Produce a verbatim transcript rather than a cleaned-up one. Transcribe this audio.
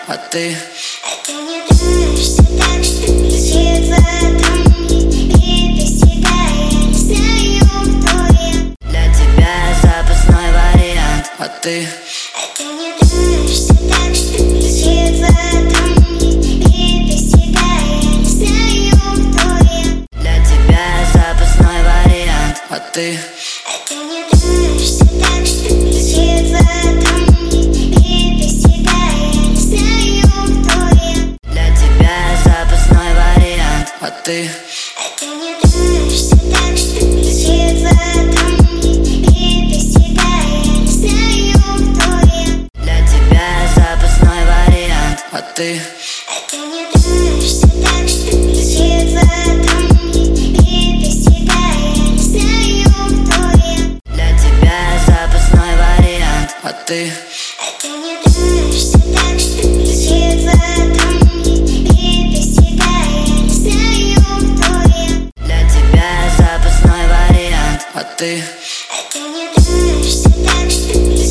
а ты? А ты не нравишься так, что красиво ко мне. И без тебя я не знаю, кто я. Для тебя запасной вариант, а ты? А ты не нравишься так, что красиво ко мне. И без тебя я не знаю, кто я. Для тебя запасной вариант, а ты? А ты не нравишься так, что красиво ко мне. И без тебя я не знаю, кто я. Для тебя запасной вариант, а ты? А ты не нравишься так, что красиво ко мне. И без тебя я не знаю, кто я. Для тебя запасной вариант, а ты? А ты не нравишься так, что красиво ко мне. И без тебя я не знаю, кто я. Для тебя запасной вариант, а ты? А ты не нравишься так, что красиво ко мне. И без тебя я не знаю, кто я. Для тебя запасной вариант, а ты? А ты не